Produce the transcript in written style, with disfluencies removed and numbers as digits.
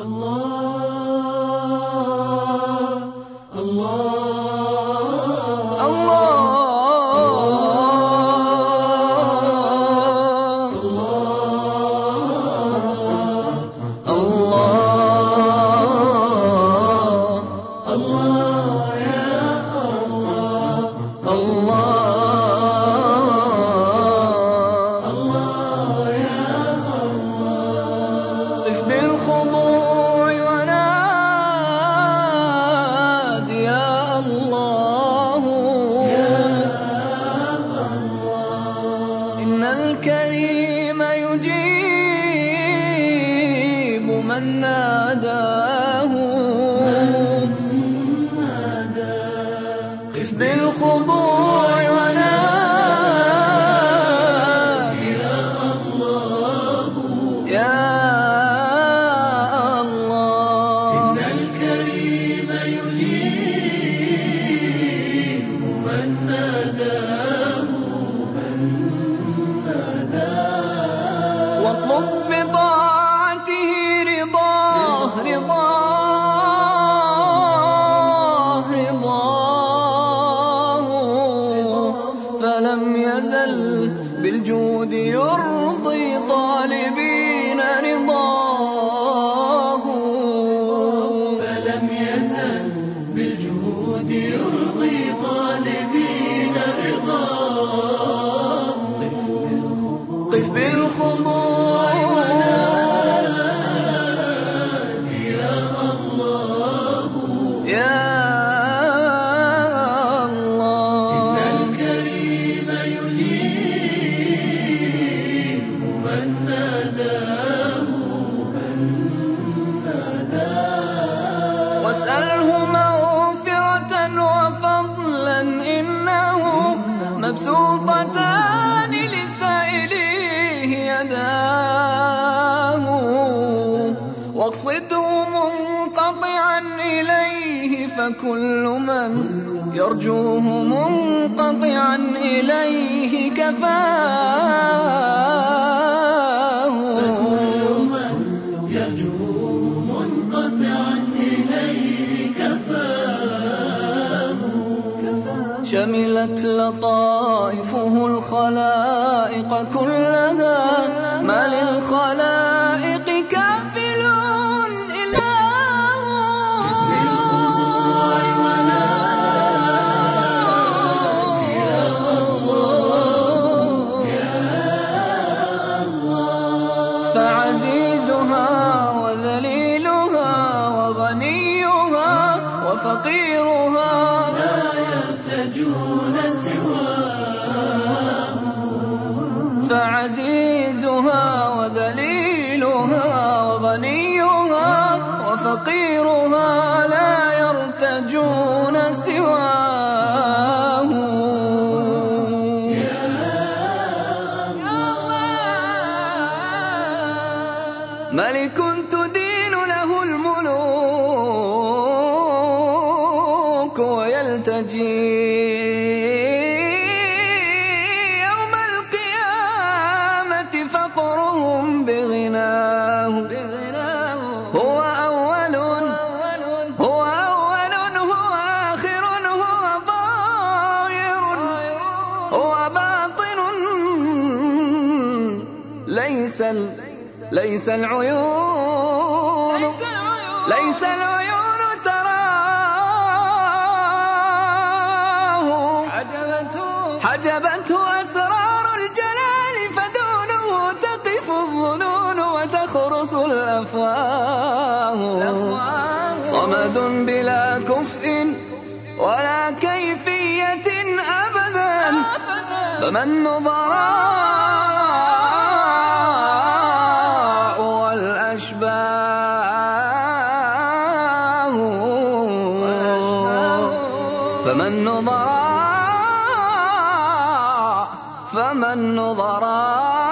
الكريم يجيب من ناداه قف بالخضوع ونادي يا الله يا الله. إن الكريم يجيب من ناداه واطلب بطاعته رضاه فلم يزل بالجود يرضي طالبين رضاه فلم يزل بالجود يرضي طالبين رضاه. قف بالخضوع ونادي يا الله يا الله. إن الكريم يجيب من ناداه واسأله مغفرة وفضلا إنه مبسوطتان لسائليه يداه واقصده منقطعا إليه فكل من يرجوه منقطعا إليه كفاه فكل من يرجوه منقطعا إليه كفاه. شملت لطائفه الخلائق كلها ما للخلائق كافل إلا بالخضوع ونادي يا الله يا الله. فعزيزها وذليلها وغنيها وفقيرها لا يرتجون سواه. فعزيزها وذليلها وغنيها وفقيرها لا يرتجون سواه. يا الله ملك تدين له الملوك ويلتجي يوم القيامة فقرهم بغناه هو أول هو آخر هو ظاهر هو باطن ليس العيون تراه حجبته أسرار الجلال فدونه تقف الظنون وتخرس الأفواه. صمد بلا كفء ولا كيفية أبدا فمن نظراء والأشباه فمن نظراء